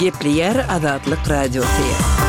Gepleyer Azatlyk Radiosu.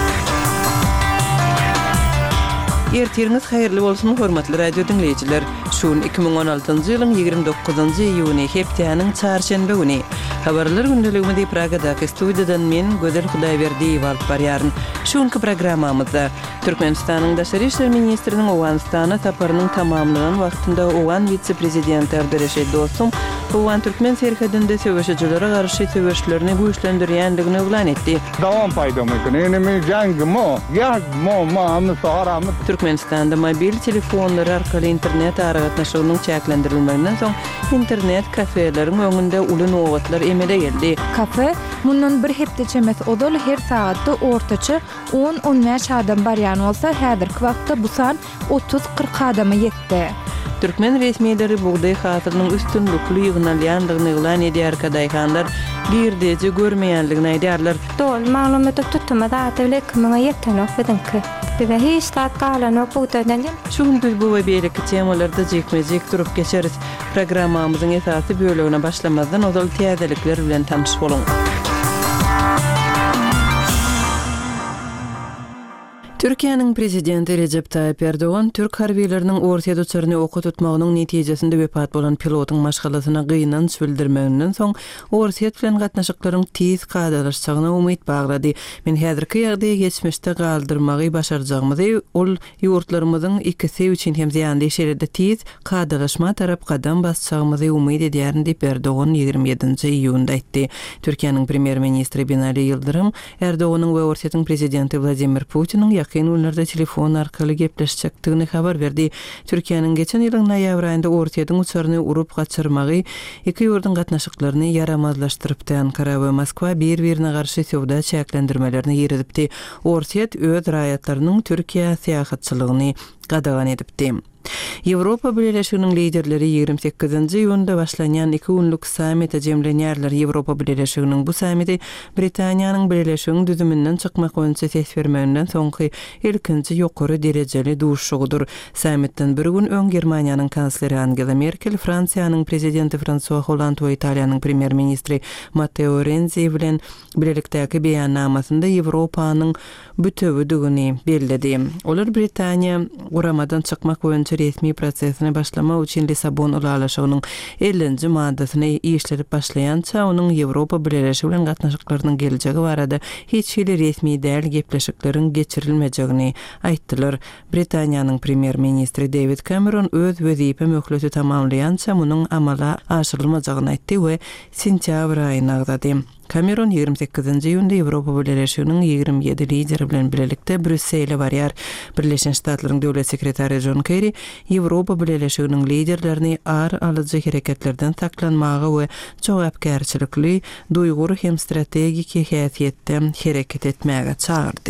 Ertiriniz hayırlı bolsun hormatly radio dinleyijiler. Şuun 2016-njy ýylyň 29-njy iýuny hepdeniň çarşembe güni. Habarlar gündeliginde Pragadaky studiýadan men Gözel Hudaýberdiýew alyp barýaryn. Şuňky programmamyzda Türkmenistanyň Daşary işler ministriniň Owganistana saparynyň tamamlanan wagtynda Owgan vitse-prezidenti Abdurreşid Dostum Owgan Türkmen serhedinde söwüşçilere garşy söwüşlerini güýçlendirýändigini öňden etdi. Dawam paýdamyky, enemi jangmy, ýagmy, saharamy. Türkmenistanda mobil telefonlar arkaly internet aragatnaşygynyň çäklendirilmegininden soň internet kafeleriň öňünde uly nowatlar emele geldi. Kafe mundan bir hepde emes odal her saatda ortaça 10-15 adam barýan bolsa, häzirki wagtda bu san 30-40 adama ýetdi. Türkmen resmiýetleri buğday hasylynyň üstünlükli ýygnalýandygyny elan edýär kadaýhanlar girdeje görmeýänligini aýdýarlar. Dol maglumaty tutmada atyle kimine ýetdi bizimki. Bize hiç saat kalan bu dönemde. Şuňdy bu we beýleki temalarda jekmejek durup geçeriz. Programmamyzyň esasy bölügine başlamazdan ozal täzelikler bilen tanış bolun. Türkiýanyň prezidenti Recep Tayyip Erdoğan Türk harbiýleriniň orta uçaryny oka tutmagynyň netijesinde wepat bolan pilotyň maşgalasyna gynanç bildirmegininden soň orta bilen gatnaşyklaryň tez gadalaşagyna umyt baglady. Men häzirki ýagdaýy geçmişde galdyrmagy başarjagymyzy, ol ýurtlarymyzyň ikisi üçin hem ziýanly şeride tez gadalaşma tarap gadam basjagymyzy umyt edýärin diýip Erdoğan 27-nji iýunda aýtdy. Türkiýanyň premier ministri Binali Yıldırım Erdoğanyň we Ortaýyň prezidenti Vladimir Putiniň günlerde telefon arkaly gepleşjekdigini habar berdi. Türkiýanyň geçen ýylyň noýabr aýynda Ortaýyň uçaryny urup gaçyrmagy iki ýurdun gatnaşyklaryny yaramazlaşdyrypdy. Ankara we Moskwa bir-birine garşy sowda çäklendirmelerini ýeredipdi. Ortaýy öz raýatlarynyň Türkiýe syýahatçylygyny gadagan edipdi. Ýewropa Birleşiginiň liderleri 28-nji ýylda başlanýan 2 günlük sammitde jemlenýärler. Ýewropa Birleşiginiň bu sammiti Britaniýanyň Birleşigiň düzümünden çykmak öňçe ses bermeginden soňky ilkinji ýokary derejeli duşugydyr. Sammitden bir gün öň Germaniýanyň kansleri Angela Merkel, Fransiýanyň prezidenti François Hollande we Italiýanyň premier ministri Matteo Renzi bilen birlikdäki beýannamasynda Ýewropanyň bütewdigini belledi. Olar Britaniýa guramadan çykmak öňçe resmi prosesini başlamak üçin Lisabon ulalaşygynyň 50-nji maddasyny işlerip başlaýança onuň Ýewropa Birleşigi bilen gatnaşyklarynyň geljegi barada hiç hili resmi däl gepleşikleriň geçirilmejegini aýtdylar. Britaniýanyň premier ministri David Cameron öz wezipe möhleti tamamlaýança munyň amala aşyrylmajagyny aýtdy we sentýabr aýyna agdady. Cameron 28-nji ýylda Ýewropa Birleşiginiň 27 lideri bilen birlikde Brüsselde barýar. Birleşen Ştatlaryň döwlet sekretary John Kerry Ýewropa Birleşiginiň liderlerini ar alyjy hereketlerden saklanmagy we jogapkärçilikli, duýgur hem strategik häsiýetde hereket etmäge çağırdy.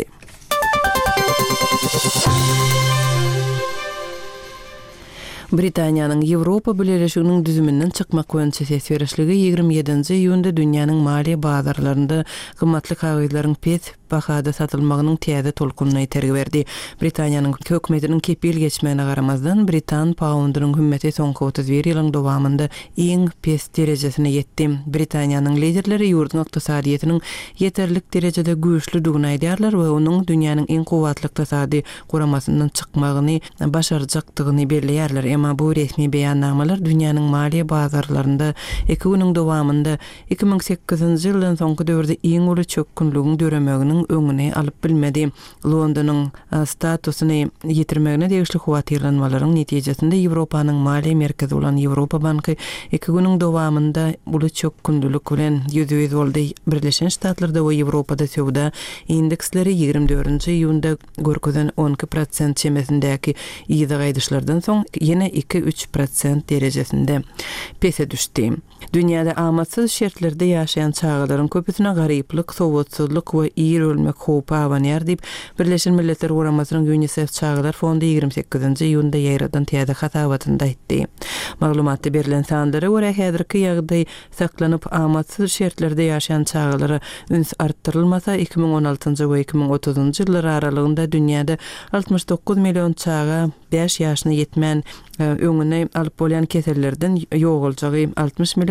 Britaniýanyň Ýewropa Birleşiginiň düzümünden çykmak öňçe ses berişligi 27-nji ýylda dünýäniň maliýe bazarlarynda gymmatly kagaýlaryň pes bahada satylmagynyň täze tolkunyny tergi berdi. Britaniýanyň hökümetiniň kepil geçmegine garamazdan Britan poundynyň hümmeti soňky 31 ýylyň dowamında iň pes derejesine ýetdi. Britaniýanyň liderleri ýurdun ykdysadyetiniň ýeterlik derejede güýçlüdigini aýdýarlar we onuň dünýäniň iň gowatly ykdysady guramasyndan çykmagyny başarjakdygyny belleýärler. Ama bu resmi beýannamalar dünýäniň maliýe bazarlarynda 2 güniň dowamında 2008-nji ýyldan soňky döwürde iň uly çökünlügiň döremeginiň öňüne alyp bilmedi. Londonyň statusyny ýetirmegine degişli howatyrlanmalaryň netijesinde Ýewropanyň maliýe merkezi bolan Ýewropa banky 2 güniň dowamında uly çökünlük bilen ýüzüýüz boldy. Birleşen Ştatlarda we Ýewropada sowda indeksleri 24-nji ýylda görkezden 12% çemesindäki ýyzy gaýdyşlardan soň ýene 2-3% derejesinde pese düşdi. Dünýäde amatsız şertlerde ýaşaýan çağalaryň köpüsine garyplyk, sowatsyzlyk we ýer ölmek howpy awanýar diýip Birleşen Milletler Guramasynyň UNICEF çağalar fondy 28-nji ýylda ýaýradan täze hatabatynda aýtdy. Maglumatda berilen sanlary görä häzirki ýagdaý saklanyp amatsız şertlerde ýaşaýan çağalary üns artdyrylmasa 2016-njy we 2030-njy ýyllar aralygynda dünýäde 69 million çağa 5 ýaşyna ýetmän öňüne alyp bolýan kesellerden ýogaljagy 60 million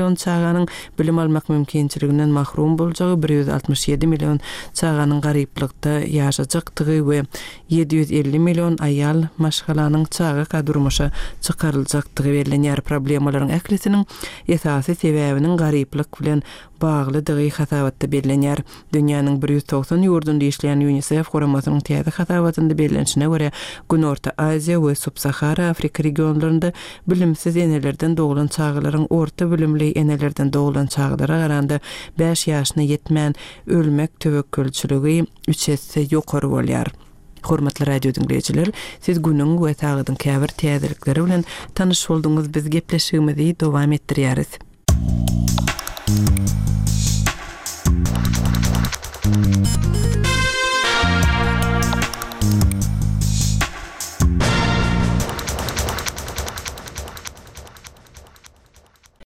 milyon çağanyň bilim almak mümkinçiliginden mahrum boljagy, 167 milyon çağanyň garyplykda ýaşajakdygy we 750 milyon aýal maşgalanyň çağa kadurmuşa çykaryljakdygy bellenýär. Problemalaryň äklesiniň esasy sebäbiniň garyplyk bilen baglydygy hatabatda bellenýär. Dünýäniň 190 ýurdunda işleýän UNICEF goramasynyň täze hatabatynda bellenişine görä, Günorta Aziýa we Sub-Sahara Afrika regionlarynda bilimsiz enelerden doğulan çağlaryň orta bilimli enelerden doğulan çağlara garanda 5 ýaşyna ýetmän ölmek töwekkülçiligi 3 hesse ýokary bolýar. Hormatly radio dinleyijiler, siz günüň we tagydyň käbir täzelikleri bilen tanyş boldyňyz, biz gepleşigimizi dowam etdirýäris.